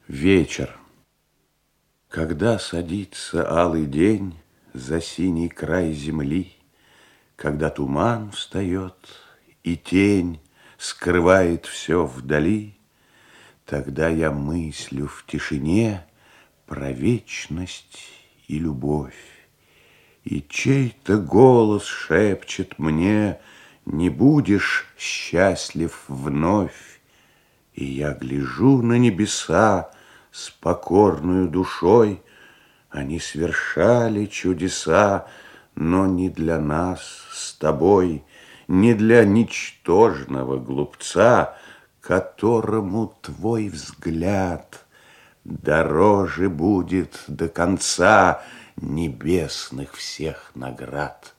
Вечер. Когда садится алый день за синий край земли, когда туман встает и тень скрывает все вдали, тогда я мыслю в тишине про вечность и любовь. И чей-то голос шепчет мне: не будешь счастлив вновь. И я гляжу на небеса с покорною душой. Они свершали чудеса, но не для нас с тобой, не для ничтожного глупца, которому твой взгляд дороже будет до конца небесных всех наград.